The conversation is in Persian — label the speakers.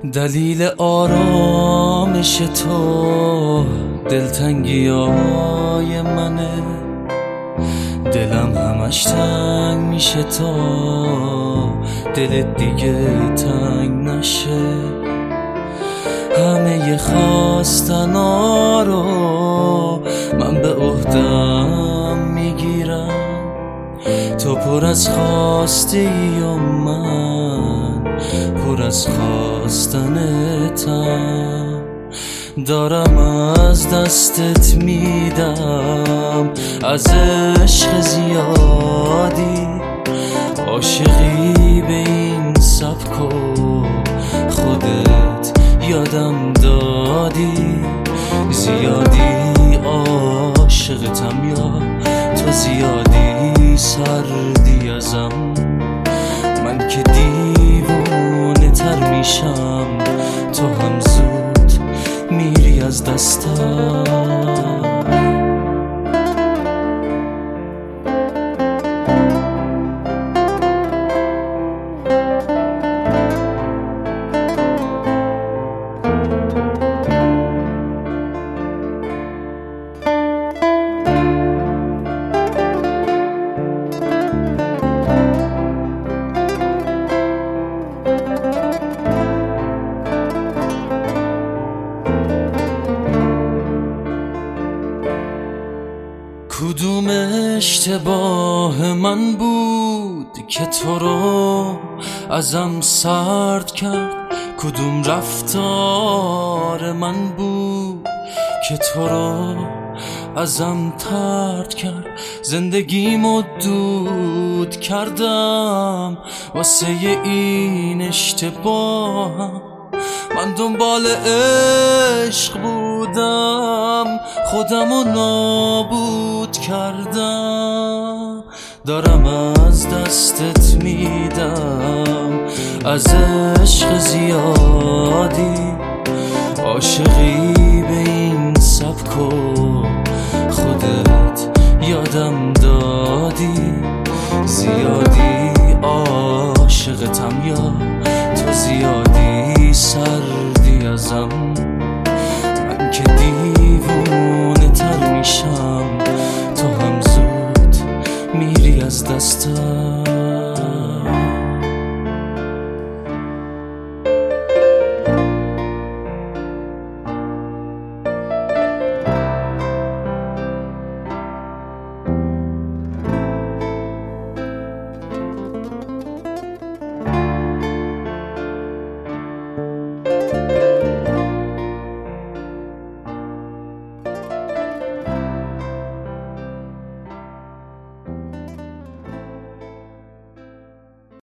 Speaker 1: دلیل آرامش تو دلتنگیای منه، دلم همش تنگ میشه تا دلت دیگه تنگ نشه. همه خواستنا رو من به عهدم میگیرم، تو پر از خواسته ای و من پر از خواستنتم. دارم از دستت میدم از عشق زیادی، عاشقی به این سبک و خودت یادم دادی. زیادی عاشقتم یا تو زیادی سردی ازم، من که دیوونه تر میشم تو هم زود میری از دستم. کدوم اشتباه من بود که تو رو ازم سرد کرد؟ کدوم رفتار من بود که تو رو ازم طرد کرد؟ زندگیمو دود کردم واسه این اشتباهم، من دنبال عشق بودم خودمو نابود کردم. دارم از دستت میدم از عشق زیادی، عاشقی به این سبک و خودت یادم دادی. زیادی